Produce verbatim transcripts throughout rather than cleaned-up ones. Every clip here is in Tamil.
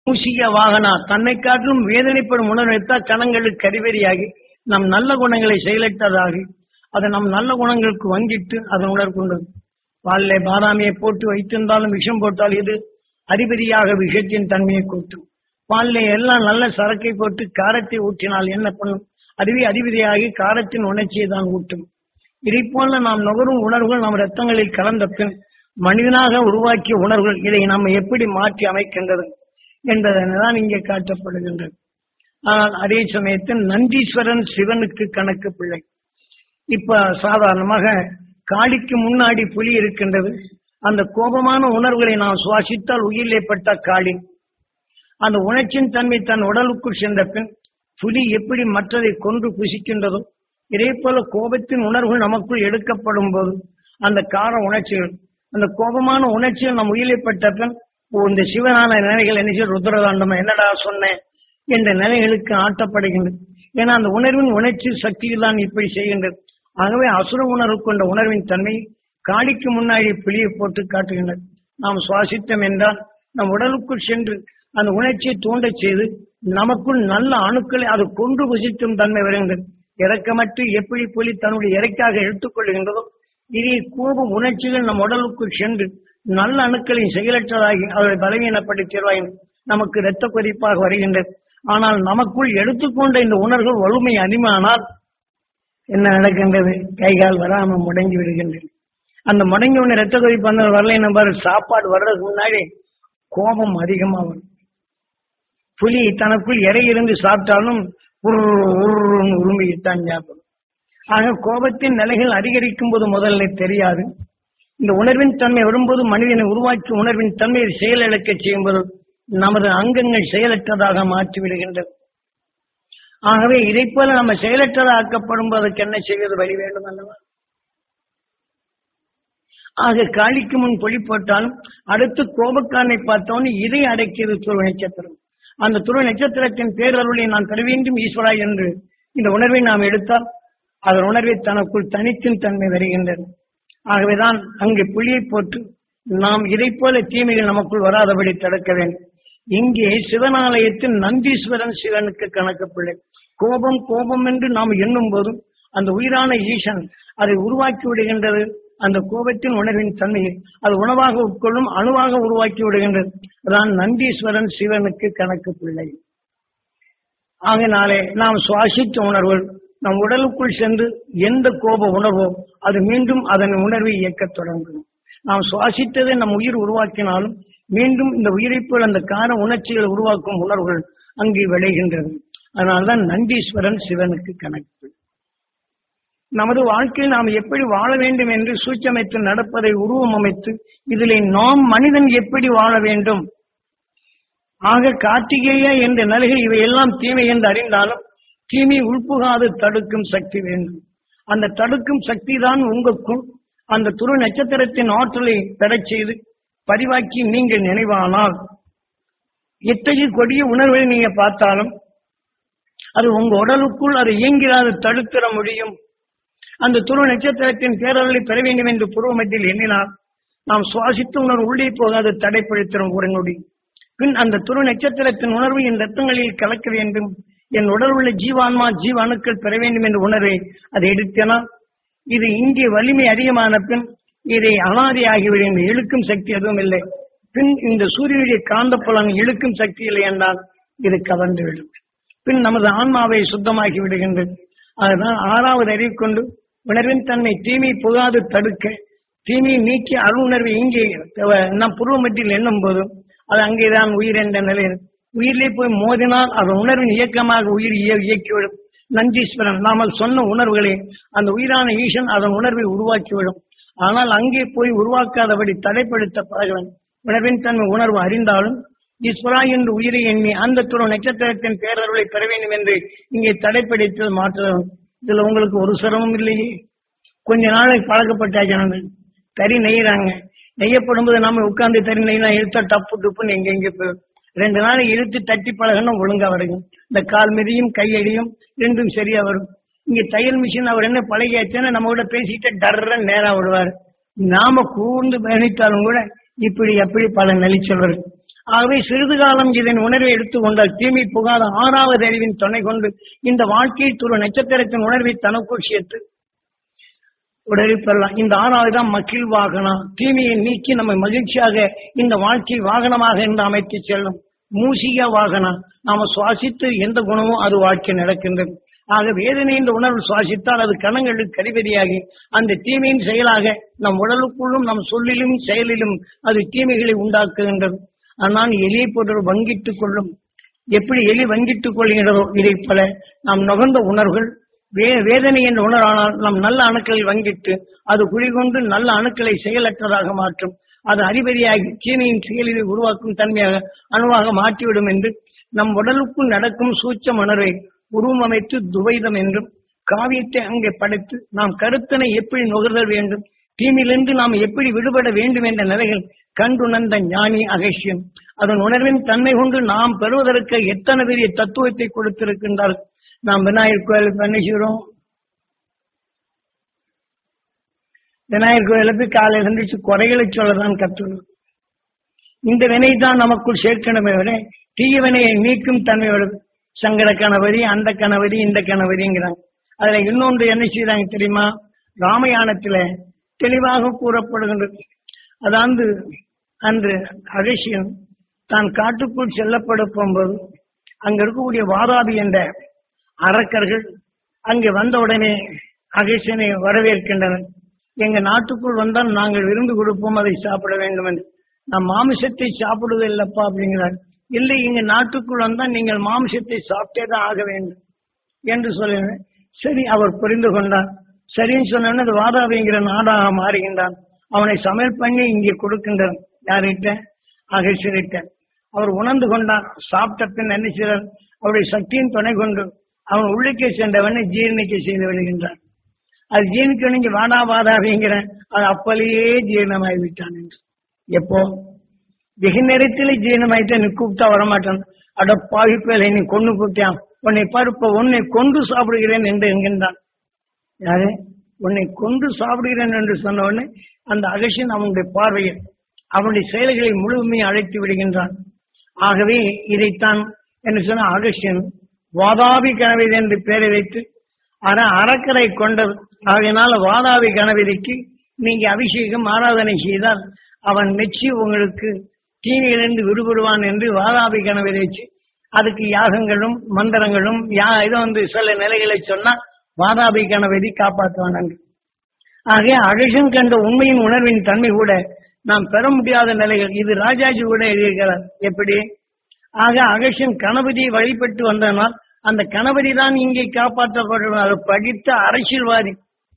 மூசிக வாகனா தன்னை காட்டிலும் வேதனைப்படும் உணர்வைத்தான் கணங்களுக்கு கரிவெறியாகி நம் நல்ல குணங்களை செயலற்றதாகி அதை நம் நல்ல குணங்களுக்கு வங்கிட்டு அதன் உணர்கொண்டது. பாலிலே பாதாமியை போட்டு வைத்திருந்தாலும் விஷம் போட்டால் இது அதிபதியாக விஷத்தின் தன்மையை கூட்டும். பாலிலே எல்லாம் நல்ல சரக்கை போட்டு காரத்தை ஊற்றினால் என்ன பண்ணும்? அதுவே அதிபதியாகி காரத்தின் உணர்ச்சியை தான் ஊட்டும். இதை போல நாம் நுகரும் உணர்வுகள் நம் ரத்தங்களில் கலந்த பின் மனிதனாக உருவாக்கிய உணர்வுகள் இதை நாம் எப்படி மாற்றி அமைக்கின்றது என்பதனால் இங்கே காட்டப்படுகின்றது. ஆனால் அதே சமயத்தில் நந்தீஸ்வரன் சிவனுக்கு கணக்கு பிள்ளை. இப்ப சாதாரணமாக காளிக்கு முன்னாடி புலி இருக்கின்றது. அந்த கோபமான உணர்வுகளை நாம் சுவாசித்தால் உயிரிலே பட்ட காளி அந்த உணர்ச்சியின் தன்மை தன் உடலுக்குள் சென்ற பின் புலி எப்படி மற்றதை கொன்று புசிக்கின்றதோ இதே போல கோபத்தின் உணர்வுகள் நமக்குள் எடுக்கப்படும் போது அந்த கார உணர்ச்சிகள் அந்த கோபமான உணர்ச்சிகள் நம் உயிரிலே பட்ட பின் இந்த சிவனான நிலைகள் என்ன ருத்ரதாண்டமா என்னடா சொன்னேன் என்ற நிலைகளுக்கு ஆட்டப்படுகின்றது. ஏன்னா அந்த உணர்வின் உணர்ச்சி சக்தியில் தான் இப்படி செய்கின்றது. ஆகவே அசுர உணர்வு கொண்ட உணர்வின் தன்மை காளிக்கு முன்னாடி புலியை போட்டு காட்டுகின்றது. நாம் சுவாசித்தோம் என்றால் நம் உடலுக்குள் சென்று அந்த உணர்ச்சியை தூண்டச் செய்து நமக்குள் நல்ல அணுக்களை அது கொண்டு புசிக்கும் தன்மை வருகின்றது. இறக்கமற்று எப்படி புலி தன்னுடைய இறைக்காக எடுத்துக்கொள்கின்றதோ இதே கோப உணர்ச்சிகள் நம் உடலுக்குள் சென்று நல்ல அணுக்களின் செயலற்றதாகி அவரை பலவீனப்படுத்திடுவாய் நமக்கு இரத்த கொதிப்பாக வருகின்றது. ஆனால் நமக்குள் எடுத்துக்கொண்ட இந்த உணர்வுகள் வலிமை அதிகமானால் என்ன நடக்கின்றது? கைகால் வராமல் முடங்கி விடுகின்றது. அந்த முடங்கி ஒன்று இரத்த கொதிப்பு அந்த வரலை நம்பர் சாப்பாடு வர்றதுக்கு முன்னாடி கோபம் அதிகமாக வரும். புலி தனக்குள் இறை இருந்து சாப்பிட்டாலும் உரும்பித்தான் சாப்பிடும். ஆக கோபத்தின் நிலைகள் அதிகரிக்கும் போது முதல்ல தெரியாது. இந்த உணர்வின் தன்மை வரும்போது மனிதனை உருவாக்கி உணர்வின் தன்மையை செயலிழக்க செய்யும் போது நமது அங்கங்கள் செயலற்றதாக மாற்றி விடுகின்றது. ஆகவே இதை போல நம்ம செயலற்றதாக்கப்படும் போதுக்கு என்ன செய்வது? வழி வேண்டும் அல்லவா? ஆக காளிக்கு முன் பொலி போட்டாலும் அடுத்து கோபக்காரனை பார்த்தோன்னு இதை அடக்கியது துருவ நட்சத்திரம். அந்த துருவ நட்சத்திரத்தின் பேரருளை நான் பெற வேண்டும் ஈஸ்வரா என்று இந்த உணர்வை நாம் எடுத்தால் அதன் உணர்வை தனக்குள் தனித்தின் தன்மை வருகின்றது. ஆகவேதான் அங்கே புலியை போட்டு நாம் இதை போல தீமைகள் நமக்குள் வராதபடி தடுக்க வேண்டும். இங்கே சிவனாலயத்தில் நந்தீஸ்வரன் சிவனுக்கு கணக்கு பிள்ளை. கோபம் கோபம் என்று நாம் எண்ணும் போதும் அந்த உயிரான ஈசன் அதை உருவாக்கி விடுகின்றது. அந்த கோபத்தின் உணர்வின் தன்மையை அது உணவாக உட்கொள்ளும் அணுவாக உருவாக்கி விடுகின்றது. அதான் நந்தீஸ்வரன் சிவனுக்கு கணக்கு பிள்ளை. ஆகினாலே நாம் சுவாசித்த உணர்வுகள் நம் உடலுக்குள் சென்று எந்த கோப உணர்வோ அது மீண்டும் அதன் உணர்வை இயக்கத் தொடங்கும். நாம் சுவாசித்ததை நம் உயிர் உருவாக்கினாலும் மீண்டும் இந்த உயிரை போல் அந்த கார உணர்ச்சிகளை உருவாக்கும் உணர்வுகள் அங்கே விளைகின்றது. அதனால்தான் நந்தீஸ்வரன் சிவனுக்கு கணக்கு. நமது வாழ்க்கையில் நாம் எப்படி வாழ வேண்டும் என்று சூட்சமைத்து நடப்பதை உருவம் அமைத்து இதிலே நாம் மனிதன் எப்படி வாழ வேண்டும். ஆக கார்த்திகேய என்ற நிலைகள் இவையெல்லாம் தீமை என்று அறிந்தாலும் தீமை உள்புகாது தடுக்கும் சக்தி வேண்டும். அந்த தடுக்கும் சக்தி தான் உங்களுக்கும் அந்த துரு நட்சத்திரத்தின் ஆற்றலை பெறச் செய்து பதிவாக்கி நீங்கள் நினைவானால் எத்தகைய கொடிய உணர்வை நீங்க பார்த்தாலும் அது உங்க உடலுக்குள் அது இயங்கிறாது தடுத்திட முடியும். அந்த துருவ நட்சத்திரத்தின் பேரர்களை பெற வேண்டும் என்று பூர்வமத்தில் எண்ணினால் நாம் சுவாசித்த உணர்வு உள்ளே போகாது தடைப்படுத்தும் ஒரு நொடி. பின் அந்த துருவ நட்சத்திரத்தின் உணர்வு என் ரத்தங்களில் கலக்க வேண்டும், என் உடல் உள்ள ஜீவான்மா ஜீவ அணுக்கள் பெற வேண்டும் என்ற உணர்வை அதை எடுத்தனால் இது இங்கே வலிமை அதிகமான பின் இதை அனாதையாகிவிடும். இழுக்கும் சக்தி எதுவும் இல்லை. பின் இந்த சூரியனுடைய காந்த புலன் இழுக்கும் சக்தி இல்லை என்றால் இது கவர்ந்து விடும். பின் நமது ஆன்மாவை சுத்தமாகி விடுகின்றது. அதுதான் ஆறாவது அறிவு கொண்டு உணர்வின் தன்மை தீமை புகாது தடுக்க தீமையை நீக்கி அருணர்வை இங்கே நம் புருவ மத்தியில் எண்ணும் போதும் அது அங்கேதான் உயிர் என்ற நிலையில் உயிரிலே போய் மோதினால் அதன் உணர்வின் இயக்கமாக உயிர் இயக்கிவிடும். நந்தீஸ்வரன் நாமல் சொன்ன உணர்வுகளை அந்த உயிரான ஈசன் அதன் உணர்வை உருவாக்கிவிடும். ஆனால் அங்கே போய் உருவாக்காதபடி தடைப்படுத்த பழகவன் உணர்வின் தன்மை உணர்வு அறிந்தாலும் ஈஸ்வரா என்று உயிரை எண்ணி அந்த துணை நட்சத்திரத்தின் பேரருளை பெற வேண்டும் என்று இங்கே தடைப்படுத்த மாற்றவும். இதுல உங்களுக்கு ஒரு சிரமம் இல்லையே. கொஞ்ச நாளைக்கு பழக்கப்பட்டாச்சு. தறி நெய்யறாங்க, நெய்யப்படும் போது நம்ம உட்கார்ந்து தறி நெய்னா இழுத்தா டப்பு டுப்புன்னு எங்க எங்க போயிடும். ரெண்டு நாளைக்கு இழுத்து தட்டி பழகணும் ஒழுங்கா வருகும். இந்த கால் மிதியும் கையடியும் ரெண்டும் சரியா வரும். இங்க தையல் மிஷின் அவர் என்ன பழகியாச்சுன்னா நம்ம கூட பேசிட்டு டர்ற நேரம் விடுவார். நாம கூர்ந்து பயணித்தாலும் கூட இப்படி எப்படி பல நெளிச்சல் வரும். ஆகவே சிறிது காலம் இதன் உணர்வை எடுத்துக்கொண்டால் தீமை புகாத ஆறாவது அறிவின் துணை கொண்டு இந்த வாழ்க்கையை துரு நட்சத்திரத்தின் உணர்வை தனக்குள் சேர்த்து உடலில் பெறலாம். இந்த ஆறாவது தான் மகிழ் வாகனம். தீமையை நீக்கி நம்மை மகிழ்ச்சியாக இந்த வாழ்க்கை வாகனமாக என்று அமைத்து செல்லும். மூசிக வாகனம் நாம சுவாசித்து எந்த குணமோ அது வாழ்க்கை நடக்கின்றது. ஆக வேதனை என்ற உணர்வு சுவாசித்தால் அது கணங்களுக்கு அதிபதியாகி அந்த தீமையின் செயலாக நம் உடலுக்குள்ளும் நம் சொல்லிலும் செயலிலும் அது தீமைகளை உண்டாக்குகின்றது. ஆனால் எலியை போன்ற வங்கிட்டுக் கொள்ளும். எப்படி எலி வங்கிட்டுக் கொள்கின்றதோ இதை போல நாம் நுகர்ந்த உணர்வுகள் வே வேதனை என்ற உணர்வானால் நம் நல்ல அணுக்களை வங்கிட்டு அது குழிகொண்டு நல்ல அணுக்களை செயலற்றதாக மாற்றும். அது அதிபதியாகி தீமையின் செயலிலை உருவாக்கும் தன்மையாக அணுவாக மாற்றிவிடும் என்று நம் உடலுக்குள் நடக்கும் சூட்ச உணர்வை உருவமைத்து துவைதம் என்றும் காவியத்தை அங்கே படைத்து நாம் கருத்தனை எப்படி நுகர்தல் வேண்டும், தீமையிலிருந்து நாம் எப்படி விடுபட வேண்டும் என்ற நிலைகள் கண்டுணர்ந்த ஞானி அகசியம். அதன் உணர்வின் தன்மை கொண்டு நாம் பெறுவதற்கு எத்தனை பெரிய தத்துவத்தை கொடுத்திருக்கின்றார். நாம் விநாயகர் கோயிலுக்கு என்ன செய்கிறோம்? விநாயகர் கோயிலுக்கு காலையில் இருந்துச்சு குறைகளை சொல்லதான் கற்றுக்கணும். இந்த வினை தான் நமக்குள் சேர்க்கணுமே விட தீய வினையை நீக்கும் தன்மை வருது. சங்கட கணபதி, அந்த கணபதி, இந்த கணபதிங்கிறாங்க. அதுல இன்னொன்று என்ன செய்யறாங்க தெரியுமா? ராமாயணத்துல தெளிவாக கூறப்படுகின்றது. அதாவது அன்று அகசியன் தான் காட்டுக்குள் செல்லப்பட போகும்போது அங்க இருக்கக்கூடிய வாதாபி என்ற அரக்கர்கள் அங்கே வந்தவுடனே அகசியனை வரவேற்கின்றனர். எங்க நாட்டுக்குள் வந்தால் நாங்கள் விருந்து கொடுப்போம், அதை சாப்பிட வேண்டும் என்று. நான் மாமிசத்தை சாப்பிடுவது இல்லப்பா அப்படிங்கிறார். இல்லை, எங்க நாட்டுக்குள் வந்தால் நீங்கள் மாமிசத்தை சாப்பிட்டேதான் ஆக வேண்டும் என்று சொல்லுவேன். சரி, அவர் புரிந்து கொண்டார். சரின்னு சொன்ன அது வாதாபிங்கிற நாடாக மாறுகின்றான். அவனை சமையல் பண்ணி இங்கே கொடுக்கின்றான். யார்கிட்ட? அகசியர்கிட்ட. அவர் உணர்ந்து கொண்டான். சாப்பிட்ட பின் என்ன செய்தார்? அவருடைய சக்தியின் துணை கொண்டு அவன் உள்ளுக்கே சென்றவனை ஜீர்ணிக்க செய்து விடுகின்றான். அது ஜீர்ணிக்க வாடா வாதாபிங்கிற அது அப்பலேயே ஜீரணமாகி விட்டான் என்று. எப்போ? வெகு நேரத்தில் ஜீரணமாயிட்ட நீ கூப்பிட்டா வரமாட்டான். அட பாவிப்பேலை நீ கொண்டு கூப்பிட்டான், உன்னை பருப்ப உன்னை கொண்டு சாப்பிடுகிறேன் என்று என்கின்றான். யாரு? உன்னை கொண்டு சாப்பிடுகிறேன் என்று சொன்ன உடனே அந்த அகசியன் அவனுடைய பார்வையில் அவனுடைய செயல்களை முழுமையை அழைத்து விடுகின்றான். ஆகவே இதைத்தான் என்ன சொன்ன அகசியன் வாதாபி கணபதி என்று பெயரை வைத்து ஆனா அறக்கரை கொண்டது. ஆகையினால வாதாபி கணபதிக்கு நீங்க அபிஷேகம் ஆராதனை செய்தால் அவன் மெச்சி உங்களுக்கு தீமையிலிருந்து விடுபடுவான் என்று வாதாபி கணபதி வச்சு அதுக்கு யாகங்களும் மந்திரங்களும் யா இதை வந்து சில நிலைகளை சொன்னா வாதாபி கணபதி காப்பாற்றுவான் என்று. ஆக அகசியன் கண்ட உண்மையின் உணர்வின் தன்மை கூட நாம் பெற முடியாத நிலைகள். இது ராஜாஜி கூட எழுதியிருக்கிறார். எப்படி? ஆக அகசியன் கணபதியை வழிபட்டு வந்தனால் அந்த கணபதி தான் இங்கே காப்பாற்றப்படுவார். படித்த அரசியல்வாதி.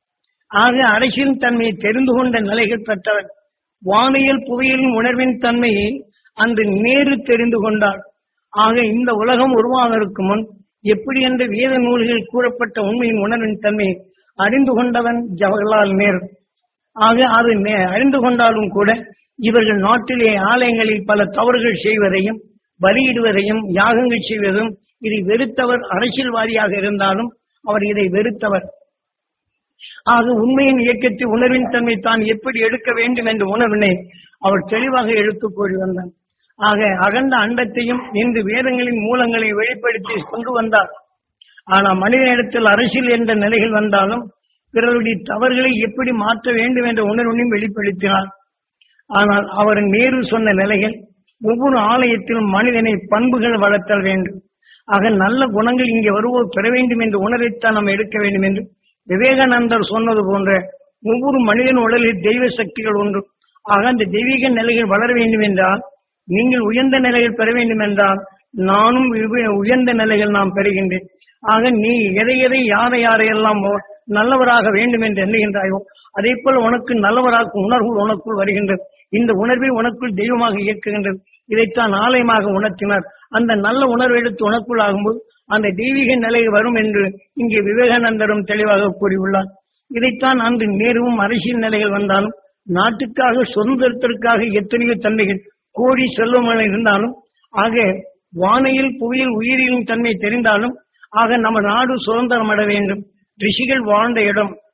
ஆக அரசியல் தன்மையை தெரிந்து கொண்ட நிலைகள் பெற்றவர். வானியல் புவியியலின் உணர்வின் தன்மையை அன்று நேரு தெரிந்து கொண்டார். ஆக இந்த உலகம் உருவாவதற்கு முன் எப்படி என்ற வேத நூல்களில் கூறப்பட்ட உண்மையின் உணர்வின் தன்மையை அறிந்து கொண்டவன் ஜவஹர்லால் நேரு. ஆக அது அறிந்து கொண்டாலும் கூட இவர்கள் நாட்டிலே ஆலயங்களில் பல தவறுகள் செய்வதையும் பலியிடுவதையும் யாகங்கள் செய்வதும் இதை வெறுத்தவர். அரசியல்வாதியாக இருந்தாலும் அவர் இதை வெறுத்தவர். ஆக உண்மையின் இயக்கத்தை உணர்வின் தன்மை தான் எப்படி எடுக்க வேண்டும் என்ற உணர்வினை அவர் தெளிவாக எடுத்துக் கூறி வந்தார். ஆக அகண்ட அண்டத்தையும் இன்று வேதங்களின் மூலங்களை வெளிப்படுத்தி கொண்டு வந்தார். ஆனால் மனிதனிடத்தில் அரசியல் என்ற நிலைகள் வந்தாலும் பிறருடைய தவறுகளை எப்படி மாற்ற வேண்டும் என்ற உணர்வினையும் வெளிப்படுத்தினார். ஆனால் அவர் நேரு சொன்ன நிலைகள் ஒவ்வொரு ஆலயத்திலும் மனிதனை பண்புகள் வளர்த்தல் வேண்டும். ஆக நல்ல குணங்கள் இங்கே வருவோர் பெற வேண்டும் என்ற உணர்வைத்தான் நாம் எடுக்க வேண்டும் என்று விவேகானந்தர் சொன்னது போன்ற ஒவ்வொரு மனிதன் உடலில் தெய்வ சக்திகள் ஒன்று. ஆக அந்த தெய்வீக நிலைகள் வளர வேண்டும் என்றால் நீங்கள் உயர்ந்த நிலைகள் பெற வேண்டும் என்றால் நானும் உயர்ந்த நிலைகள் நாம் பெறுகின்றேன். ஆக நீ எதை எதை யாரை யாரையெல்லாம் நல்லவராக வேண்டும் என்று எண்ணுகின்றாயோ அதே போல் உனக்கு நல்லவராக உணர்வு உனக்குள் வருகின்றது. இந்த உணர்வை உனக்குள் தெய்வமாக இயக்குகின்றது. இதைத்தான் ஆலயமாக உணர்த்தினார். அந்த நல்ல உணர்வு எடுத்து உனக்குள் ஆகும்போது அந்த தெய்வீக நிலை வரும் என்று இங்கே விவேகானந்தரும் தெளிவாக கூறியுள்ளார். இதைத்தான் அன்று நேருவும் அரசியல் நிலைகள் வந்தாலும் நாட்டுக்காக சுதந்திரத்திற்காக எத்தனையோ தன்மைகள் கோடி செல்வங்கள் இருந்தாலும் ஆக வானையில் புவியில் உயிரியின் தன்மை தெரிந்தாலும் ஆக நம்ம நாடு சுதந்திரம் அட வேண்டும். ரிஷிகள் வாழ்ந்த இடம்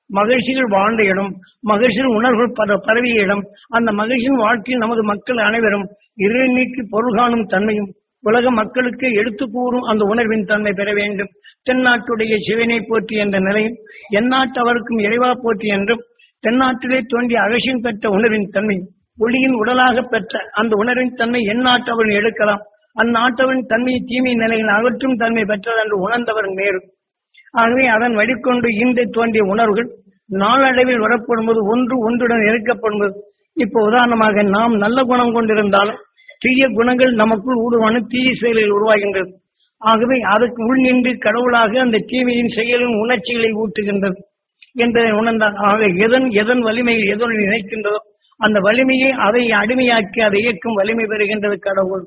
மகிழ்ச்சிகள் வாழ்ந்த இடம், மகிழ்ச்சியின் உணர்வுகள் பர பரவிய இடம். அந்த மகிழ்ச்சியின் வாழ்க்கையில் நமது மக்கள் அனைவரும் இறை நீக்கி பொருள் காணும் தன்மையும் உலக மக்களுக்கு எடுத்து கூறும் அந்த உணர்வின் தன்மை பெற வேண்டும். தென்னாட்டுடைய சிவனை போற்றி என்ற நிலையும் எந்நாட்டவருக்கும் இறைவா போற்றி என்றும் தென்னாட்டிலே தோன்றிய அகசியம் பெற்ற உணர்வின் தன்மை ஒளியின் உடலாக பெற்ற அந்த உணர்வின் தன்மை எந்நாட்டவன் எடுக்கலாம். அந்நாட்டவன் தன்மையை தீமை நிலையில் அகற்றும் தன்மை பெற்றது என்று உணர்ந்தவர் நேரும். ஆகவே அதன் வழிகொண்டு இன்று தோன்றிய உணர்வுகள் நாளடைவில் வரப்படும்போது ஒன்று ஒன்றுடன் இணைக்கப்படும்போது, இப்போ உதாரணமாக நாம் நல்ல குணம் கொண்டிருந்தாலும் தீய குணங்கள் நமக்குள் ஊடுருவான தீய செயலில் உருவாகின்றது. ஆகவே அதற்கு உள் நின்று கடவுளாக அந்த தீமையின் செயலின் உணர்ச்சிகளை ஊட்டுகின்றது என்பதை உணர்ந்தால், ஆக எதன் எதன் வலிமையில் எதனுடன் இணைக்கின்றதோ அந்த வலிமையை அதை அடிமையாக்கி அதை இயக்கும் வலிமை பெறுகின்றது கடவுள்.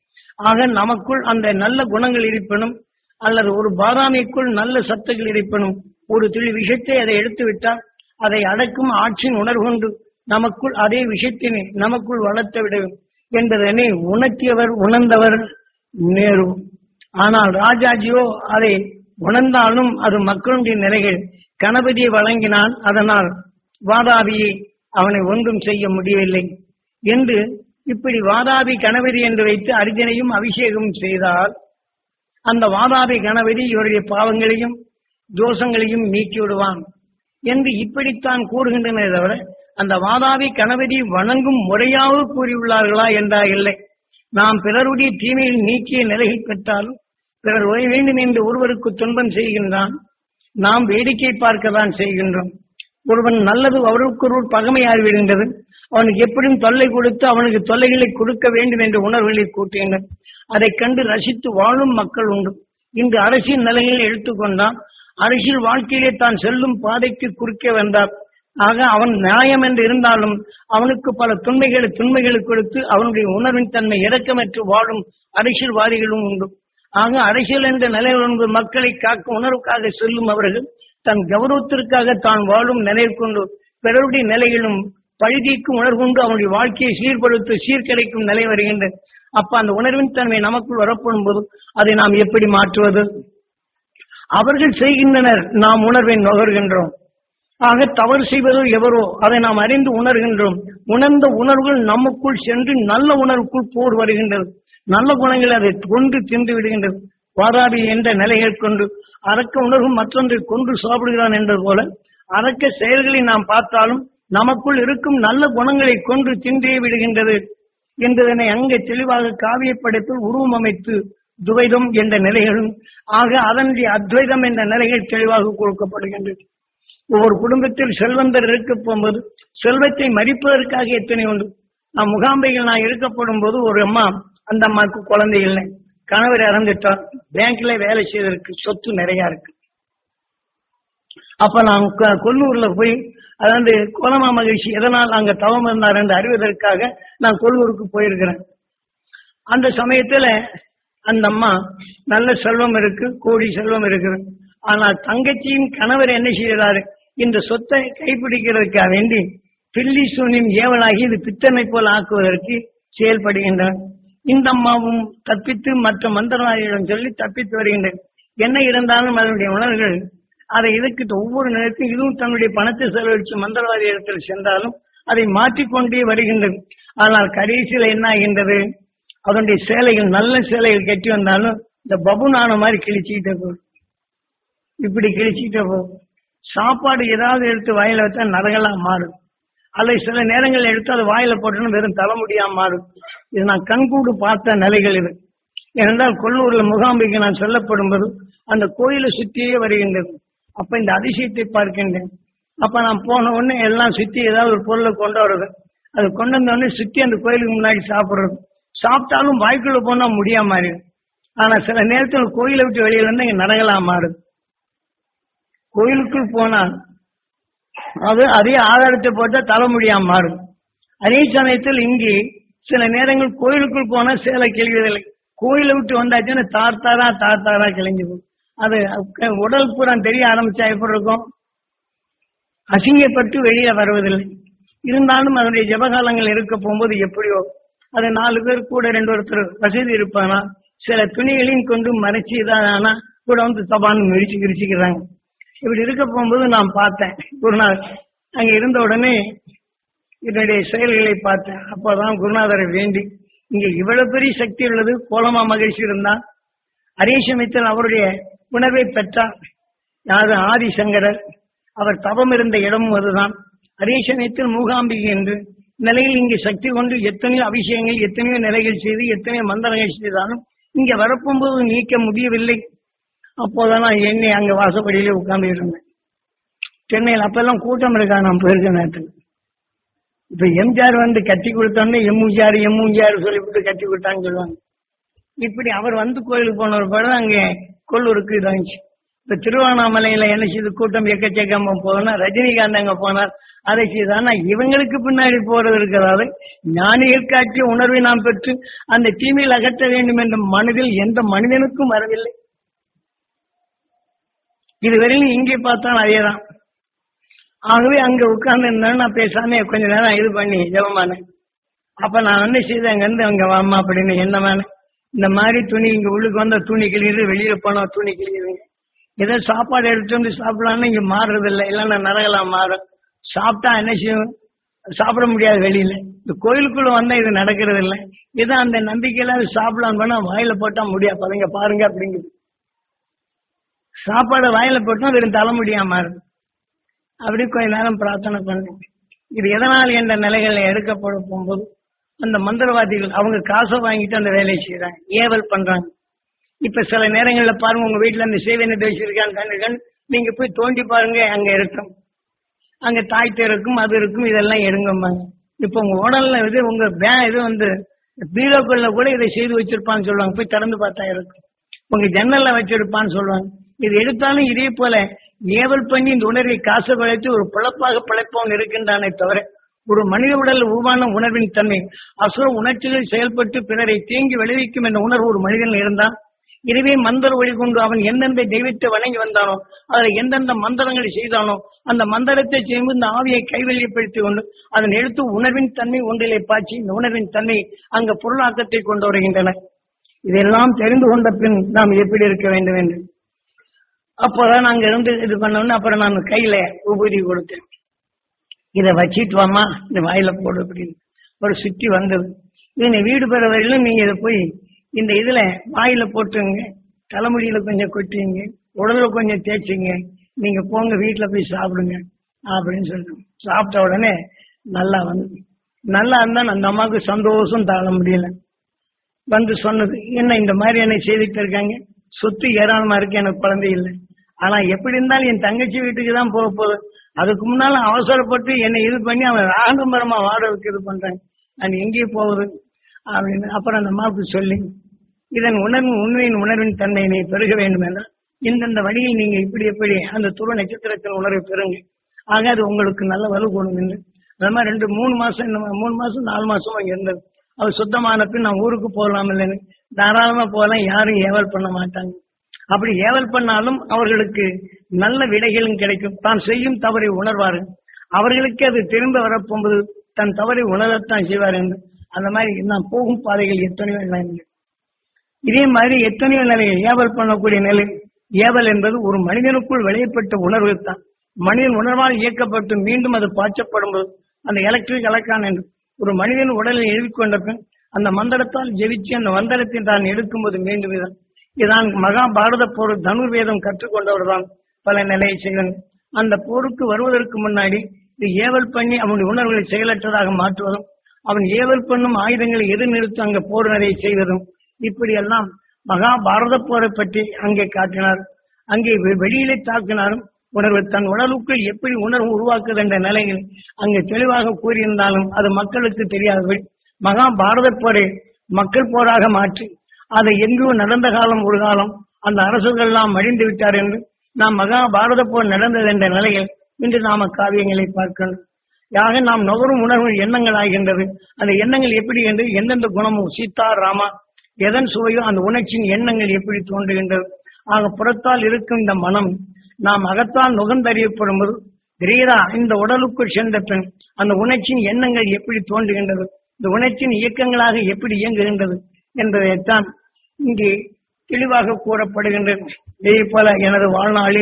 ஆக நமக்குள் அந்த நல்ல குணங்கள் இருப்பினும் அல்லது ஒரு பாதாமிக்குள் நல்ல சத்துக்கள் இருப்பினும் ஒரு துளி விஷயத்தை அதை எடுத்து விட்டால் அதை அடக்கும் ஆட்சியின் உணர்வுண்டு நமக்குள் அதே விஷயத்தினை நமக்குள் வளர்த்த விட என்பதனை உணர்த்தியவர் உணர்ந்தவர் நேரு. ஆனால் ராஜாஜியோ அதை உணர்ந்தாலும் அது மக்களுடைய நிலைகள் கணபதியை வழங்கினான். அதனால் வாதாபியை அவனை ஒன்றும் செய்ய முடியவில்லை என்று இப்படி வாதாபி கணபதி என்று வைத்து அர்ஜுனையும் அபிஷேகம் செய்தால் அந்த வாதாபி கணபதி இவருடைய பாவங்களையும் தோஷங்களையும் நீக்கி விடுவான் என்று இப்படித்தான் கூறுகின்றன தவிர அந்த வாதாபி கணபதி வணங்கும் முறையாவது கூறியுள்ளார்களா என்றா இல்லை. நாம் பிறருடைய தீமையில் நீக்கிய நிலையை பெற்றாலும் பிறர் ஓய வேண்டும் என்று ஒருவருக்கு துன்பம் செய்கின்றான். நாம் வேடிக்கை பார்க்கத்தான் செய்கின்றோம். ஒருவன் நல்லது அவருக்கு ஒரு பகமையாகிவிடுகின்றது. அவனுக்கு எப்படியும் தொல்லை கொடுத்து அவனுக்கு தொல்லைகளை கொடுக்க வேண்டும் என்ற உணர்வுகளை கூட்டுகின்றனர். அதை கண்டு ரசித்து வாழும் மக்கள் உண்டு. இன்று அரசியல் நிலையில் எடுத்துக்கொண்டால் அரசியல் வாழ்க்கையிலே தான் செல்லும் பாதைக்கு குறுக்கே வந்தார். ஆக அவன் நியாயம் என்று இருந்தாலும் அவனுக்கு பல துன்மைகளை துன்மைகளை கொடுத்து அவனுடைய உணர்வின் தன்மை இறக்கமற்று வாழும் அரசியல்வாதிகளும் உண்டு. ஆக அரசியல் என்ற நிலையில் மக்களை காக்கும் உணர்வுக்காக செல்லும் அவர்கள் தன் கௌரவத்திற்காக தான் வாழும் நிலை கொண்டு பிறருடைய நிலையிலும் பழுதிக்கும் உணர்வுண்டு அவனுடைய வாழ்க்கையை சீர்படுத்த சீர்கலைக்கும் நிலை வருகின்றது. அப்ப அந்த உணர்வின் தன்மை நமக்குள் வரப்படும் போது அதை நாம் எப்படி மாற்றுவது? அவர்கள் செய்கின்றனர், நாம் உணர்வை நுகர்கின்றோம். ஆக தவறு செய்வதோ எவரோ அதை நாம் அறிந்து உணர்கின்றோம். உணர்ந்த உணர்வுகள் நமக்குள் சென்று நல்ல உணர்வுக்குள் போர் வருகின்றது. நல்ல குணங்கள் அதை கொண்டு தின்று விடுகின்றது. வாதாபி என்ற நிலைகள் கொண்டு அரக்க உணர்வு மற்றொன்றை கொண்டு சாப்பிடுகிறான் என்பது போல அரக்க செயல்களை நாம் பார்த்தாலும் நமக்குள் இருக்கும் நல்ல குணங்களை கொண்டு தின்றே விடுகின்றது என்பதனை அங்கே தெளிவாக காவிய படைப்பில் உருவம் அமைத்து துவைதம் என்ற நிலைகளும் ஆக அதனுடைய அத்வைதம் என்ற நிலைகள் தெளிவாக கொடுக்கப்படுகின்றது. ஒவ்வொரு குடும்பத்தில் செல்வந்தர் இருக்க போகும்போது செல்வத்தை மதிப்பதற்காக எத்தனை உண்டு. நான் முகாம்பைகள் நான் இருக்கப்படும் போது ஒரு அம்மா, அந்த அம்மாவுக்கு குழந்தை இல்லை, கணவர் இறந்துட்டார், பேங்க்ல வேலை செய்வதற்கு சொத்து நிறைய இருக்கு. அப்ப நான் கொல்லூர்ல போய் அதாவது கோலமா மகிழ்ச்சி எதனால் அங்க தவம் இருந்தார் என்று அறிவதற்காக நான் கொல்லூருக்கு போயிருக்கிறேன். அந்த சமயத்துல அந்த அம்மா நல்ல செல்வம் இருக்கு, கோடி செல்வம் இருக்குது. ஆனால் தங்கச்சியின் கணவர் என்ன செய்கிறாரு, இந்த சொத்தை கைப்பிடிக்கிறதுக்காக வேண்டி பில்லி சூனின் ஏவலாகி இது பித்தனை போல் ஆக்குவதற்கு செயல்படுகின்றனர். இந்த அம்மாவும் தப்பித்து மற்ற மந்திரவாதிகளிடம் சொல்லி தப்பித்து வருகின்றனர். என்ன இருந்தாலும் அதனுடைய உணர்வுகள் அதை இதுக்கு ஒவ்வொரு நேரத்தையும் இதுவும் தன்னுடைய பணத்தை செலவழித்து மந்திரவாதி இடத்தில் சென்றாலும் அதை மாற்றிக்கொண்டே வருகின்றது. ஆனால் கடைசியில் என்ன ஆகின்றது, அதனுடைய சேலைகள் நல்ல சேலைகள் கட்டி வந்தாலும் இந்த பபுனான மாதிரி கிழிச்சுக்கிட்டே போகும். இப்படி கிழிச்சுக்கிட்டே போகும். சாப்பாடு ஏதாவது எடுத்து வாயில வச்சா நரங்களா மாறும், அல்லது சில நேரங்கள் எடுத்து அதை வாயில போட்டோன்னு வெறும் தலைமுடியாம மாறும். இது நான் கண்கூடு பார்த்த நிலைகள் இது. ஏனென்றால் கொல்லூர்ல முகாம்பிக்கு நான் சொல்லப்படும் போது அந்த கோயிலை சுற்றியே வருகின்றது. அப்ப இந்த அதிசயத்தை பார்க்கின்றேன். அப்ப நான் போன உடனே எல்லாம் சுற்றி ஏதாவது ஒரு பொருளை கொண்டு வருது. அது கொண்டு வந்த உடனே சுற்றி அந்த கோயிலுக்கு முன்னாடி சாப்பிடுறது. சாப்பிட்டாலும் வாய்க்குள்ள போனா முடியாம மாறிடும். ஆனா சில நேரத்தில் கோயிலை விட்டு வெளியில இருந்து இங்க நடங்களா மாறுது. கோயிலுக்குள் போனால் அது அதே ஆதாரத்தை போட்டா தலை முடியாம மாறும். அதே சமயத்தில் இங்கே சில நேரங்கள் கோயிலுக்குள் போனா சேலை கிழிவதில்லை, கோயிலை விட்டு வந்தாச்சுன்னா தார்த்தாரா தார்த்தாரா கிழிஞ்சு போகும். அது உடல் பூரா தெரிய ஆரம்பிச்சா எப்படி இருக்கும், அசிங்கப்பட்டு வெளியே வருவதில்லை. இருந்தாலும் அதனுடைய ஜபகாலங்கள் இருக்க போகும்போது எப்படியோ அது நாலு பேர் கூட ரெண்டு ஒருத்தர் வசதி இருப்பானா சில துணிகளையும் கொண்டு மறைச்சி தான் கூட வந்து தபான்னு மிரிச்சு கிரிச்சிக்கிறாங்க. இப்படி இருக்க போகும்போது நான் பார்த்தேன் ஒரு நாள் அங்க இருந்த உடனே இதனுடைய செயல்களை பார்த்தேன். அப்போதான் குருநாதரை வேண்டி இங்க இவ்வளவு பெரிய சக்தி உள்ளது, கோலமா மகிழ்ச்சி இருந்தா அதே சமயத்தில் அவருடைய உணர்வை பெற்றார். யாரு ஆதிசங்கரர், அவர் தவம் இருந்த இடமும் அதுதான். அதே சமயத்தில் மூகாம்பிகை என்று நிலையில் இங்கு சக்தி கொண்டு எத்தனையோ அபிஷேகங்கள் எத்தனையோ நிலைகள் செய்து எத்தனையோ மந்திரங்கள் செய்தாலும் இங்க வரப்போகும்போது நீக்க முடியவில்லை. அப்போதான் நான் எண்ணி அங்க வாசப்படியிலே உட்கார்ந்து இருந்தேன். சென்னையில் அப்பெல்லாம் கூட்டம் இருக்கா நான் போயிருக்க நேரத்தில். இப்ப எம்ஜிஆர் வந்து கட்டி கொடுத்தோன்னே எம்ஜிஆர் எம்ஜிஆர் சொல்லிவிட்டு கட்டி கொடுத்தான்னு சொல்லுவாங்க. இப்படி அவர் வந்து கோயிலுக்கு போன ஒரு படம் அங்கே கொல்லூருக்கு இதாச்சு. இப்ப திருவண்ணாமலையில என்ன செய்து கூட்டம் எக்கச்சக்கமா போனா ரஜினிகாந்த் அங்க போனார், அதை செய்தார். இவங்களுக்கு பின்னாடி போறது இருக்கிறாரு. ஞானிகள் காட்டிய உணர்வை நாம் பெற்று அந்த தீமையில் அகற்ற வேண்டும் என்ற மனதில் எந்த மனிதனுக்கும் வரவில்லை. இதுவரையிலும் இங்கே பார்த்தாலும் அதேதான். ஆகவே அங்க உட்கார்ந்து இருந்தாலும் நான் பேசாம கொஞ்ச நேரம் இது பண்ணி ஜபமானேன். அப்ப நான் என்ன செய்தேன், அங்க இருந்து அங்க வாமா அப்படின்னு என்னமான இந்த மாதிரி துணி இங்க உள்ளுக்கு வந்த துணி கிளியுது, வெளியில போனா துணி கிளியுதுங்க. ஏதோ சாப்பாடு எடுத்து வந்து சாப்பிடலாம்னு இங்க மாறுறது இல்லை, இல்லைன்னா நரகலாம் மாறும். சாப்பிட்டா என்ன செய்யும், சாப்பிட முடியாது வெளியில. இந்த கோயிலுக்குள்ள வந்தா இது நடக்கிறது இல்லை. இதை அந்த நம்பிக்கையில சாப்பிடலாம் பண்ணா வாயில போட்டா முடியாது, பதங்க பாருங்க அப்படிங்குது. சாப்பாடு வாயில போட்டா வெறும் தலைமுடியா மாறுது. அப்படி கொஞ்ச நேரம் பிரார்த்தனை பண்ணேன். இது எதனால் என்ற நிலைகளை எடுக்கப்பட போகும்போது அந்த மந்திரவாதிகள் அவங்க காசை வாங்கிட்டு அந்த வேலையை செய்யறாங்க, ஏவல் பண்றாங்க. இப்ப சில நேரங்கள்ல பாருங்க, உங்க வீட்டுல அந்த சேவை நிதி வச்சிருக்கான்னு நீங்க போய் தோண்டி பாருங்க, அங்க இருக்கும், அங்க தாய்த்து இருக்கும், அது இருக்கும், இதெல்லாம் எடுங்கம்பாங்க. இப்ப உங்க உடல்ல இது உங்க பே இது வந்து பீரோக்குள்ள கூட இதை செய்து வச்சிருப்பான்னு சொல்லுவாங்க, போய் திறந்து பார்த்தா இருக்கும். உங்க ஜன்னல்ல வச்சிருப்பான்னு சொல்லுவாங்க. இது எடுத்தாலும் இதே போல ஏவல் பண்ணி இந்த உணர்வை காசு பழைத்து ஒரு பிழப்பாக பிழைப்பவன் இருக்கின்றானே தவிர ஒரு மனித உடல் உருவான உணர்வின் தன்மை அசுர உணர்ச்சிகள் செயல்பட்டு பிறரை தீங்கி விளைவிக்கும் என்ற உணர்வு ஒரு மனிதன் இருந்தான். இதுவே மந்திர வழி கொண்டு அவன் எந்தெந்த தெய்வத்தை வணங்கி வந்தானோ, அதில் எந்தெந்த மந்திரங்களை செய்தானோ அந்த மந்திரத்தை செய்யும்போது இந்த ஆவியை கைவெளிப்படுத்தி கொண்டு அதன் எழுத்து உணர்வின் தன்மை ஒன்றிலே பாய்ச்சி இந்த உணர்வின் தன்மை அங்க பொருளாக்கத்தை கொண்டு வருகின்றன. இதெல்லாம் தெரிந்து கொண்ட பின் நாம் எப்படி இருக்க வேண்டும் என்று அப்போதான் நாங்க இருந்து இது பண்ணோம்னு அப்புறம் நான் கையில உபூதி கொடுத்தேன். இதை வச்சிட்டு வாமா, இந்த வாயில போடு அப்படின்னு ஒரு சுற்றி வந்தது. நீங்க வீடு பெற வரையிலும் நீங்க இதை போய் இந்த இதுல வாயில போட்டுங்க, தலைமுடியில கொஞ்சம் கொட்டிங்க, உடல்ல கொஞ்சம் தேய்ச்சிங்க, நீங்க போங்க வீட்டுல போய் சாப்பிடுங்க அப்படின்னு சொல்லிட்டு சாப்பிட்ட உடனே நல்லா வந்து நல்லா இருந்தா அந்த அம்மாவுக்கு சந்தோஷம் தாழ முடியல. வந்து சொன்னது, என்ன இந்த மாதிரி என்ன செய்துட்டு இருக்காங்க, சொத்து ஏராளமா இருக்கு, எனக்கு குழந்தை இல்லை, ஆனா எப்படி இருந்தாலும் என் தங்கச்சி வீட்டுக்கு தான் போக போகுது, அதுக்கு முன்னால அவசரப்பட்டு என்னை இது பண்ணி அவன் ஆடம்பரமா வாடகைக்கு இது பண்றாங்க, நான் எங்கேயே போகுது அப்படின்னு அப்புறம் அந்த அம்மாவுக்கு சொல்லி இதன் உணர்வு உண்மையின் உணர்வின் தன்மை நீ பெருக வேண்டும் என்றால் இந்தந்த வழியில் நீங்க இப்படி எப்படி அந்த துருவ நட்சத்திரத்தின் உணர்வை பெறுங்க, ஆக அது உங்களுக்கு நல்ல வலு கொடுங்க என்று அது மாதிரி ரெண்டு மூணு மாசம் இந்த மூணு மாசம் நாலு மாசம் அங்க இருந்தது. அவர் சுத்தமான பின் நான் ஊருக்கு போகலாம் இல்லைன்னு தாராளமா போகலாம், யாரும் ஏவல் பண்ண மாட்டாங்க. அப்படி ஏவல் பண்ணாலும் அவர்களுக்கு நல்ல விடைகளும் கிடைக்கும். தான் செய்யும் தவறை உணர்வார்கள், அவர்களுக்கு அது திரும்ப வரப்போகும்போது தன் தவறை உணரத்தான் செய்வார் என்று அந்த மாதிரி நான் போகும் பாதைகள் எத்தனையோ நிலைகள். இதே மாதிரி எத்தனையோ நிலையை ஏவல் பண்ணக்கூடிய நிலை. ஏவல் என்பது ஒரு மனிதனுக்குள் விளையப்பட்ட உணர்வு தான். மனிதன் உணர்வால் இயக்கப்பட்டு மீண்டும் அது பாய்ச்சப்படும் போது அந்த எலக்ட்ரிக் எலக்ட்ரான் என்று ஒரு மனிதன் உடலில் எழுதிக்கொண்ட பின் அந்த மந்திரத்தால் ஜெயிச்சு அந்த மந்திரத்தை தான் எடுக்கும்போது மீண்டும் இதான் இதான் மகாபாரத போர் தனுர்வேதம் கற்றுக்கொண்டவர் தான் பல நிலையை செய்தன். அந்த போருக்கு வருவதற்கு முன்னாடி இது ஏவல் பண்ணி அவனுடைய உணர்வுகளை செயலற்றதாக மாற்றுவதும், அவன் ஏவல் பண்ணும் ஆயுதங்களை எதிர்நிறுத்தி அங்க போர் நிறைய செய்வதும், இப்படியெல்லாம் மகாபாரத போரை பற்றி அங்கே காட்டினார். அங்கே வெளியிலே தாக்கினாரும் உணர்வு தன் உடலுக்குள் எப்படி உணர்வு உருவாக்குது என்ற நிலையில் அங்கு தெளிவாக கூறியிருந்தாலும் அது மக்களுக்கு தெரியாதபடி மகாபாரத போரை மக்கள் போராக மாற்றி அதை எங்கோ நடந்த காலம் ஒரு காலம் அந்த அரசுகள் எல்லாம் அழிந்து விட்டார் என்று நாம் மகாபாரத போர் நடந்தது என்ற நிலையில் இன்று நாம காவியங்களை பார்க்கணும். யாக நாம் நுகரும் உணர்வு எண்ணங்கள் ஆகின்றது. அந்த எண்ணங்கள் எப்படி என்று எந்தெந்த குணமும் சீதா ராமா எதன் சுவையோ அந்த உணர்ச்சியின் எண்ணங்கள் எப்படி தோன்றுகின்றது. ஆக புறத்தால் இருக்கும் இந்த மனம் நாம் அகத்தால் நுகர்ந்தறியப்படும் போது கிரீரா இந்த உடலுக்குள் சென்ற பின் அந்த உணர்ச்சியின் எண்ணங்கள் எப்படி தோன்றுகின்றது, இந்த உணர்ச்சியின் இயக்கங்களாக எப்படி இயங்குகின்றது என்பதைத்தான் இங்கே தெளிவாக கூறப்படுகின்றது. இதே போல எனது வாழ்நாளில்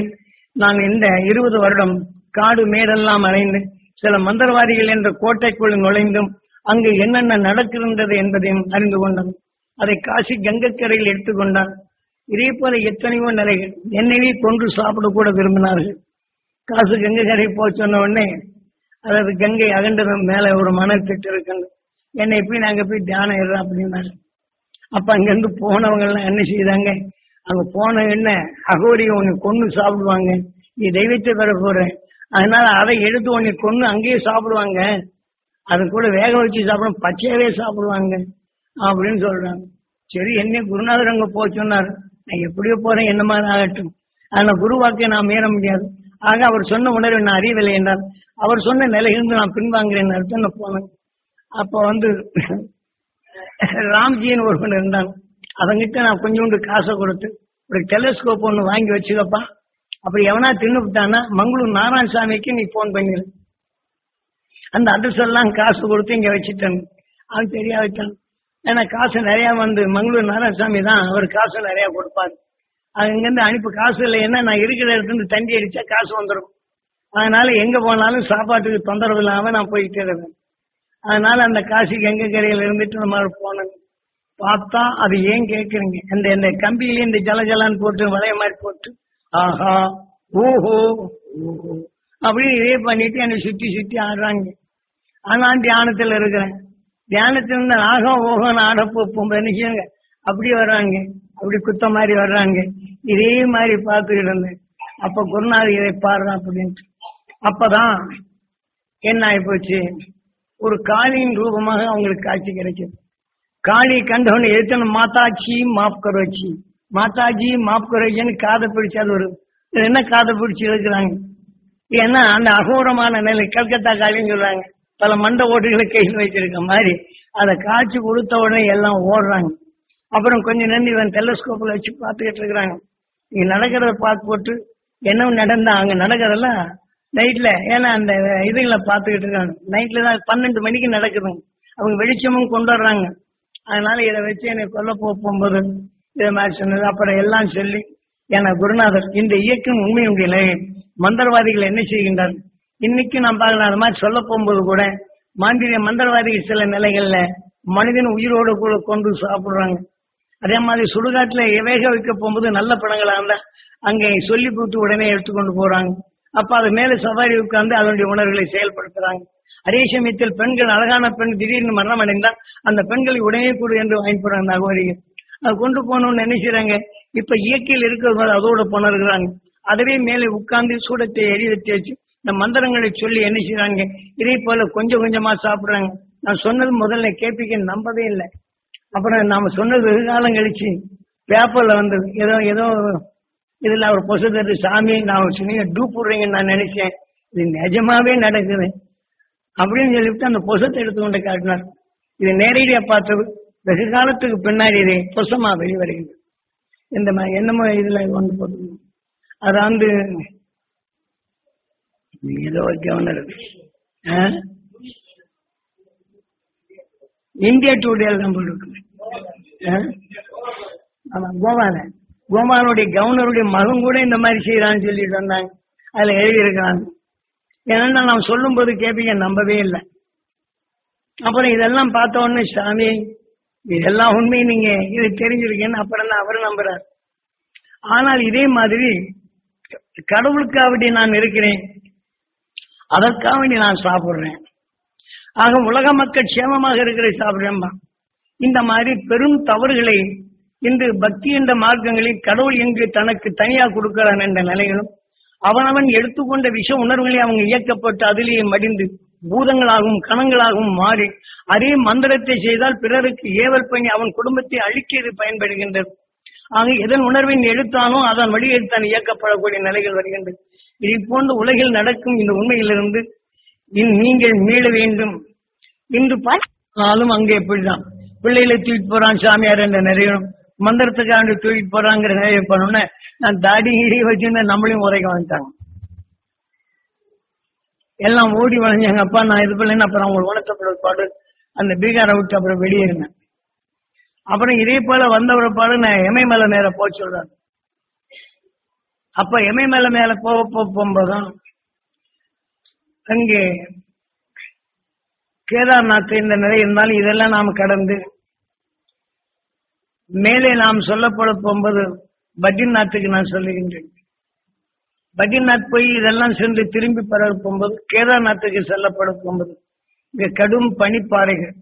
நான் இந்த இருபது வருடம் காடு மேடெல்லாம் அலைந்து சில மந்திரவாதிகள் என்ற கோட்டைக்குள் நுழைந்தும் அங்கு என்னென்ன நடக்கின்றது என்பதையும் அறிந்து கொண்டான். அதை காசி கங்கைக்கரையில் எடுத்துக்கொண்டான். இதே போல எத்தனையோ நிலைகள் என்னையே கொன்று சாப்பிட கூட விரும்பினார்கள். காசு கங்கை கரை போய் சொன்ன உடனே, அதாவது கங்கை அகண்டதும் மேல ஒரு மணல் திட்டு இருக்குன்னு என்னை போய் நாங்க போய் தியானம் இடுறோம் அப்படின்னாரு. அப்ப அங்கிருந்து போனவங்க எல்லாம் என்ன செய்தாங்க, அங்க போன என்ன அகோரி உன்னை கொண்டு சாப்பிடுவாங்க, நீ தெய்வத்தை பெற போற, அதனால அதை எடுத்து உன்னை கொண்டு அங்கேயே சாப்பிடுவாங்க, அது கூட வேக வச்சு சாப்பிடும், பச்சையாவே சாப்பிடுவாங்க அப்படின்னு சொல்றாங்க. சரி, என்ன குருநாதர் அங்க போய் சொன்னார், நான் எப்படியோ போறேன், என்ன மாதிரி ஆகட்டும், ஆனா குருவாக்கை நான் மீற முடியாது. ஆக அவர் சொன்ன உணர்வை நான் அறியவில்லை என்றால் அவர் சொன்ன நிலையிலிருந்து நான் பின்வாங்கிறேன் அர்த்தம் போனேன். அப்ப வந்து ராம்ஜின்னு ஒருவன் இருந்தான். அவங்கிட்ட நான் கொஞ்சோண்டு காசை கொடுத்து ஒரு டெலிஸ்கோப் ஒன்று வாங்கி வச்சுக்கப்பா, அப்படி எவனா தின்னு விட்டானா மங்களூர் நாராயணசாமிக்கு நீ போன் பண்ணிடு, அந்த அட்ரஸ் எல்லாம் காசு கொடுத்து இங்க வச்சுட்டேன். அவன் தெரியா வச்சான். ஏன்னா காசு நிறைய வந்து மங்களூர் நாராயணசாமி தான் அவர் காசு நிறைய கொடுப்பாரு. அங்கிருந்து அனுப்பி காசு இல்லை, ஏன்னா நான் இருக்கிற இடத்துல இருந்து தண்டி அடிச்சா காசு வந்துடும். அதனால எங்க போனாலும் சாப்பாட்டுக்கு தொந்தரவு இல்லாம நான் போயிட்டே இருக்கேன். அதனால அந்த காசி கங்கை கரையில இருந்துட்டு நம்ம போனேன். பார்த்தா அது ஏன் கேட்குறீங்க, அந்த இந்த கம்பியில இந்த ஜல ஜலான்னு போட்டு வளைய மாதிரி போட்டு ஆஹா ஓஹோ ஓஹோ அப்படின்னு இதே பண்ணிட்டு என்னை சுத்தி சுத்தி ஆடுறாங்க. ஆனா தியானத்துல இருக்கிறேன். தியானத்துல இருந்து ஆகா ஓகோன்னு ஆடப்போ நினைச்சாங்க, அப்படியே வர்றாங்க, அப்படி குத்த மாதிரி வர்றாங்க. இதே மாதிரி பார்த்துக்கிட்டு இருந்தேன். அப்ப குருநாதர் இதை பாடுறான் அப்படின்ட்டு. அப்பதான் என்ன ஆகி போச்சு, ஒரு காளியின் ரூபமாக அவங்களுக்கு காட்சி கிடைச்சது. காளி கண்டவன் எத்தனை மாதாச்சி மாப் கரோச்சி, மாதாஜி மாப் கரோச்சின்னு காதை பிடிச்சு அது ஒரு என்ன காதை பிடிச்சி இருக்கிறாங்க. ஏன்னா அந்த அகோரமான நிலை கல்கத்தா காளின்னு சொல்றாங்க, பல மண்ட ஓட்டுகளை கையில் வச்சிருக்க மாதிரி அதை காட்சி கொடுத்த உடனே எல்லாம் ஓடுறாங்க. அப்புறம் கொஞ்சம் நேரம் இவன் டெலஸ்கோப்ல வச்சு பார்த்துக்கிட்டு இருக்கிறாங்க. இங்க நடக்கிறத பார்த்து போட்டு என்ன நடந்தா அங்க நடக்கிறதெல்லாம் நைட்ல, ஏன்னா அந்த இதுகளை பார்த்துக்கிட்டு இருக்காங்க. நைட்ல தான் பன்னெண்டு மணிக்கு நடக்குதுங்க. அவங்க வெளிச்சமும் கொண்டு வர்றாங்க. அதனால இதை வச்சு என்னை கொல்ல போகும்போது இதை மாதிரி சொன்னது. அப்புறம் எல்லாம் சொல்லி ஏன்னா குருநாதர் இந்த இயக்கம் உண்மையுடைய நிலை மந்திரவாதிகள் என்ன செய்கின்றார் இன்னைக்கு நான் பார்க்கலாம். அது மாதிரி சொல்ல போகும்போது கூட மாந்திரிய மந்திரவாதிகள் சில நிலைகள்ல மனிதன் உயிரோடு கூட கொண்டு சாப்பிடுறாங்க. அதே மாதிரி சுடுகாட்டுல வேக வைக்க போகும்போது நல்ல படங்களா இருந்தா அங்கே சொல்லி போட்டு உடனே எடுத்துக்கொண்டு போறாங்க. அப்ப அது மேல சவாரி உட்கார்ந்து அதனுடைய உணர்வுகளை செயல்படுத்துறாங்க. அதே சமயத்தில் பெண்கள் அழகான பெண் திடீர்னு மரணம் அடைந்தால் அந்த பெண்களை உடனே கூடு என்று வாங்கி போறாங்க அகோரிகள். அது கொண்டு போகணும்னு நினைக்கிறாங்க. இப்ப இயற்கையில் இருக்கிறவங்க அதோட புணர்கிறாங்க. அதுவே மேலே உட்கார்ந்து சூடத்தை எரி வச்சு வச்சு இந்த மந்திரங்களை சொல்லி என்ன செய்யறாங்க. இதே போல கொஞ்சம் கொஞ்சமா சாப்பிடுறாங்க. நான் சொன்னது முதல்ல கேபிக்க நம்பவே இல்லை. அப்புறம் நாம சொன்னது வெகு காலம் கழிச்சு பேப்பர்ல வந்தது. ஏதோ ஏதோ இதுல அவர் பொசு தரு சாமி நான் சொன்னீங்க டூ போடுறீங்கன்னு நான் நினைச்சேன். இது நிஜமாவே நடக்குது அப்படின்னு சொல்லிவிட்டு அந்த பொசத்தை எடுத்துக்கொண்டு காட்டினார். இது நேரடியா பார்த்தது வெகு காலத்துக்கு பின்னாடி இது பொசமா வெளிவருகிறது. இந்த மாதிரி என்னமோ இதுல கொண்டு போட்டு அது வந்து ஏதோ கவர்னர் இந்தியா டுடேல நம்ம இருக்கு. ஆமா, கோபால கோபாலனுடைய கவர்னருடைய மகன் கூட இந்த மாதிரி செய்யறான்னு சொல்லிட்டு வந்தாங்க. அதுல எழுதியிருக்கிறாங்க. ஏன்னா நாம் சொல்லும் போது கேப்பீங்க நம்பவே இல்லை. அப்புறம் இதெல்லாம் பார்த்த உடனே சாமி இதெல்லாம் உண்மை, நீங்க இது தெரிஞ்சிருக்கேன்னு அப்புறம் தான் அவரு நம்புறாரு. ஆனால் இதே மாதிரி கடவுளுக்காக நான் இருக்கிறேன், அதற்காக நான் சாப்பிடுறேன். ஆக உலக மக்கள் சேமமாக இருக்கிற சாப்பிடுறேன்பா. இந்த மாதிரி பெரும் தவறுகளை இன்று பக்தி என்ற மார்க்கங்களில் கடவுள் எங்கு தனக்கு தனியா கொடுக்கிறான் என்ற நிலைகளும் அவனவன் எடுத்துக்கொண்ட விஷ உணர்வுகளை அவங்க இயக்கப்பட்டு அதிலேயே மடிந்து பூதங்களாகவும் கணங்களாகவும் மாறி அதே மந்திரத்தை செய்தால் பிறருக்கு ஏவல் பண்ணி அவன் குடும்பத்தை அழிக்கிறது பயன்படுகின்றது. ஆக எதன் உணர்வின் எடுத்தானோ அதன் வழியில் தான் இயக்கப்படக்கூடிய நிலைகள் வருகின்றது. இதை போன்ற உலகில் நடக்கும் இந்த உண்மையிலிருந்து நீங்கள் மீள வேண்டும். இன்று பார்த்தாலும் அங்கே எப்படிதான் பிள்ளைகளை தூக்கிட்டு போறான் சாமியார் என்ற நிறையும் மந்திரத்துக்காக தூக்கிட்டு போறாங்கிற நிறைய பண்ணோன்னு நான் தாடி வச்சிருந்த நம்மளையும் உரைக்க வந்துட்டாங்க. எல்லாம் ஓடி வளைஞ்சாங்க. அப்பா நான் இது பண்ணல. அப்புறம் அவங்க உணர்த்தப்பட பாடு அந்த பீகாரை விட்டு அப்புறம் வெளியேறினேன். அப்புறம் இதே போல வந்தவரை பாடு நான் எமை மேல நேர போய் சொல்றேன். அப்ப எமை மேல மேல போக போகும்போதுதான் அங்கே கேதார்நாத் இந்த நிலை இருந்தாலும் இதெல்லாம் நாம் கடந்து மேலே நாம் சொல்லப்பட போகும்போது பத்ரிநாத்துக்கு நான் சொல்லுகின்றேன். பத்ரிநாத் போய் இதெல்லாம் சென்று திரும்பி பெற போகும்போது கேதார்நாத்துக்கு செல்லப்பட போகும்போது இங்க கடும் பனிப்பாறைகள்.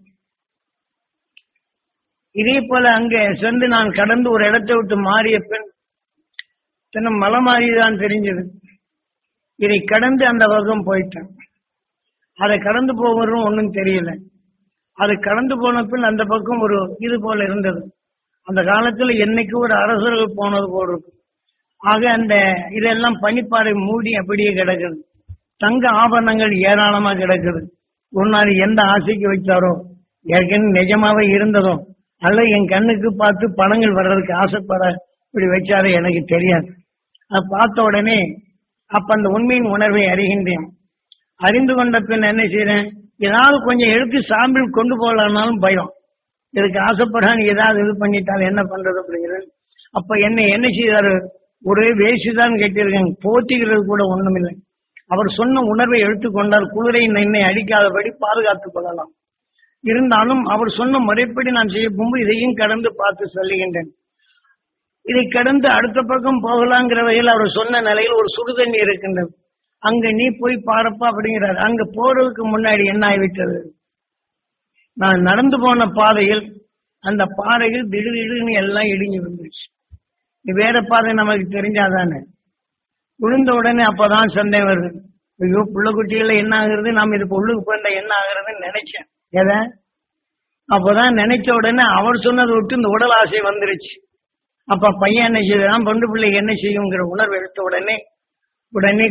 இதே போல அங்கே சென்று நான் கடந்து ஒரு இடத்தை விட்டு மாறிய பின் தினம் மலை மாறிதான் தெரிஞ்சது. இதை கடந்து அந்த பக்கம் போயிட்டேன். அதை கடந்து போவதும் ஒன்றும் தெரியல. அது கடந்து போன பின் அந்த பக்கம் ஒரு இது போல இருந்தது. அந்த காலத்துல என்னைக்கு ஒரு அரசர்கள் போனது போல இருக்கும். ஆக அந்த இதெல்லாம் பனிப்பாறை மூடி அப்படியே கிடக்குது. தங்க ஆபரணங்கள் ஏராளமா கிடக்குது. ஒரு நாள் எந்த ஆசைக்கு வைத்தாரோ ஏற்கனவே நிஜமாவே இருந்ததோ அல்ல என் கண்ணுக்கு பார்த்து பணங்கள் வர்றதுக்கு ஆசைப்பட இப்படி வச்சாரோ எனக்கு தெரியாது. அதை பார்த்த உடனே அப்ப அந்த உண்மையின் உணர்வை அறிகின்றேன். அறிந்து கொண்ட பின் என்ன செய்யறேன், ஏதாவது கொஞ்சம் எடுத்து சாம்பிள் கொண்டு போகலான்னாலும் பயம். இதுக்கு ஆசைப்படான்னு ஏதாவது இது பண்ணிட்டாலும் என்ன பண்றது அப்படிங்கிறது. அப்ப என்ன என்ன செய்தாரு, ஒரே வேசிதான் கேட்டிருக்கேன், போட்டிக்கிறது கூட ஒண்ணும் இல்லை. அவர் சொன்ன உணர்வை எடுத்துக்கொண்டால் குளிரை என்னை அடிக்காதபடி பாதுகாத்துக் கொள்ளலாம். இருந்தாலும் அவர் சொன்ன முறைப்படி நான் செய்ய போகும்போது இதையும் கடந்து பார்த்து சொல்லுகின்றேன். இதை கடந்து அடுத்த பக்கம் போகலாங்கிற வகையில் அவர் சொன்ன நிலையில் ஒரு சுடுதண்ணி இருக்கின்றது. அங்க நீ போய் பாருப்பா அப்படிங்கிறார். அங்க போறதுக்கு முன்னாடி என்ன ஆகிவிட்டது, நான் நடந்து போன பாதையில் அந்த பாறையில் திடீர்னு எல்லாம் இடிஞ்சு விழுந்துருச்சு. வேற பாதை நமக்கு தெரிஞ்சாதானே. விழுந்த உடனே அப்பதான் சந்தேகம் வருது, ஐயோ புள்ள குட்டிகள என்ன ஆகுறது, நாம் இது உள்ளுக்கு போயிருந்தா என்ன ஆகுறதுன்னு நினைச்சேன். எதை அப்பதான் நினைச்ச உடனே அவர் சொன்னதை விட்டு இந்த உடல் ஆசை வந்துருச்சு. அப்ப பையன் என்ன செய்யலாம், பொண்டு பிள்ளைக்கு என்ன செய்யுங்கிற உணர்வு எடுத்த உடனே உடனே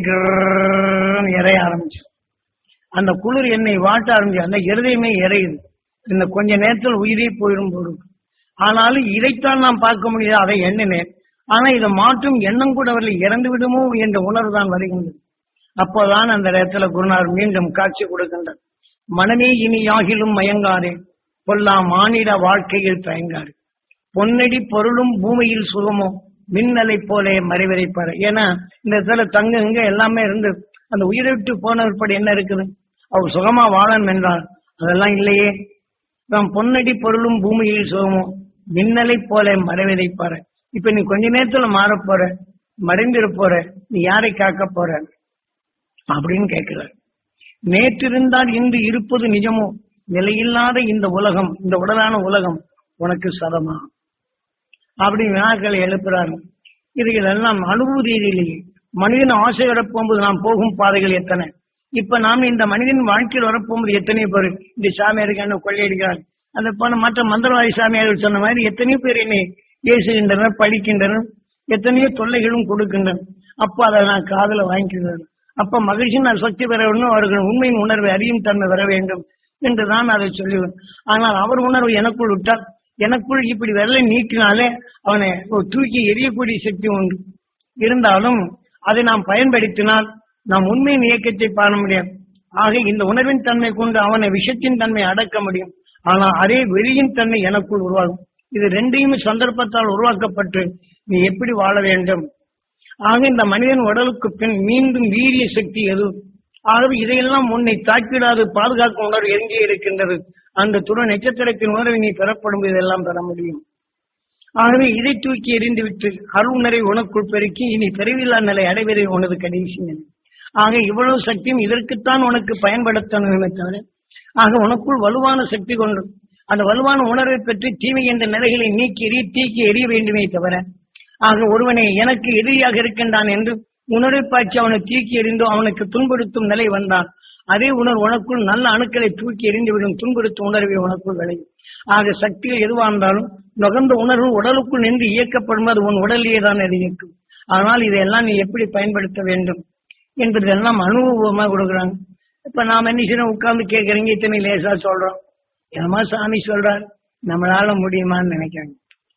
இறைய ஆரம்பிச்சு. அந்த குளிர் என்னை வாட்ட ஆரம்பிச்சு. அந்த இருதயமே இறையுது. இந்த கொஞ்ச நேரத்தில் உயிரே போயிடும் போது. ஆனாலும் இதைத்தான் நாம் பார்க்க முடியாது, அதை எண்ணினேன். ஆனா இதை மாற்றும் எண்ணம் கூட வரல, இறந்து விடுமோ என்ற உணர்வு தான் வருகின்றது. அப்போதான் அந்த இடத்துல குருநாதர் மீண்டும் காட்சி கொடுக்கின்றார். மனமே இனி யாகிலும் மயங்காரே, பொல்லா மானிட வாழ்க்கையில் தயங்காரு, பொன்னடி பொருளும் பூமியில் சுகமோ மின்னலை போலே மறைவரைப்பாரு. ஏன்னா இந்த இடத்துல தங்க இங்க எல்லாமே இருந்து அந்த உயிரை விட்டு போனபடி என்ன இருக்குது, அவர் சுகமா வாழணும் என்றால் அதெல்லாம் இல்லையே. நாம் பொன்னடி பொருளும் பூமியில் சுகமோ மின்னலை போல மறைவதைப்பாரு. இப்ப நீ கொஞ்ச நேரத்துல மாற போற, மறைந்திர போற, நீ யாரை காக்க போற அப்படின்னு கேட்கிறார். நேற்றிருந்தால் இன்று இருப்பது நிஜமோ, நிலையில்லாத இந்த உலகம், இந்த உடலான உலகம் உனக்கு சதமா அப்படி வினாக்களை எழுப்புறாரு. இதுகளெல்லாம் அனுபூதியிலேயே மனிதன் ஆசை வரப்போகும்போது நாம் போகும் பாதைகள் எத்தனை. இப்ப நாம் இந்த மனிதன் வாழ்க்கையில் வரப்போகும்போது எத்தனையோ பேர் இந்த சாமியாருக்கு கொள்ளையடிக்கிறார், அந்த போன மற்ற மந்திரவாதி சாமியார்கள் சொன்ன மாதிரி எத்தனையோ பேர் என்னை பேசுகின்றனர், படிக்கின்றனர், எத்தனையோ தொல்லைகளும் கொடுக்கின்றனர். அப்போ அதை நான் காதல வாங்கிக்கிறேன். அப்ப மகிழ்ச்சி நான் சக்தி பெற வேண்டும், அவர்கள் உண்மையின் உணர்வை அறியும் தன்மை வர வேண்டும் என்றுதான் அதை சொல்லுவேன். ஆனால் அவர் உணர்வு எனக்குள் விட்டால், எனக்குள் இப்படி வெள்ளை நீக்கினாலே அவனை தூக்கி எரியக்கூடிய சக்தி உண்டு. இருந்தாலும் அதை நாம் பயன்படுத்தினால் நாம் உண்மையின் இயக்கத்தை பாட முடியும். ஆக இந்த உணர்வின் தன்மை கொண்டு அவனை விஷத்தின் தன்மை அடக்க முடியும். ஆனால் அதே வெளியின் தன்மை எனக்குள் உருவாகும். இது ரெண்டையும் சந்தர்ப்பத்தால் உருவாக்கப்பட்டு நீ எப்படி வாழ வேண்டும். ஆக இந்த மனிதன் உடலுக்கு பின் மீண்டும் வீரிய சக்தி எது. ஆகவே இதையெல்லாம் உன்னை தாக்கிடாது பாதுகாக்கும் உணர்வு எங்கே இருக்கின்றது. அந்த துணை நட்சத்திரத்தின் உணர்வை நீ பெறப்படும் இதெல்லாம் பெற முடியும். ஆகவே இதை தூக்கி எறிந்து விட்டு அருணரை உனக்குள் பெருக்கி இனி பிறவில்லா நிலை அடைவதை உனது கடைசி நிலை. ஆக இவ்வளவு சக்தியும் இதற்குத்தான் உனக்கு பயன்படுத்தணுமே தவிர, ஆக உனக்குள் வலுவான சக்தி கொண்டு அந்த வலுவான உணர்வை பற்றி தீமை என்ற நிலைகளை நீக்கி எறி தீக்கி எறிய வேண்டுமே தவிர, ஆக ஒருவனை எனக்கு எதிரியாக இருக்கின்றான் என்று உணர்வை பாய்ச்சி அவனை தூக்கி எறிந்தோ அவனுக்கு துன்புறுத்தும் நிலை வந்தான், அதே உணர்வு உனக்குள் நல்ல அணுக்களை தூக்கி எறிந்துவிடும் துன்புறுத்தும் உணர்வை உனக்குள் விளையும். ஆக சக்திகள் எதுவாக இருந்தாலும் நுகர்ந்த உணர்வு உடலுக்குள் நின்று இயக்கப்படும், அது உன் உடலிலே தான் அது இயக்கும். ஆனால் இதையெல்லாம் நீ எப்படி பயன்படுத்த வேண்டும் என்பதெல்லாம் அனுபவமா கொடுக்குறாங்க. இப்ப நாம என்ன செய்யணும், உட்கார்ந்து கேட்கறீங்க, இத்தனை லேசா சொல்றோம், என்னமா சாமி சொல்றார், நம்மளால முடியுமான்னு நினைக்கிறாங்க.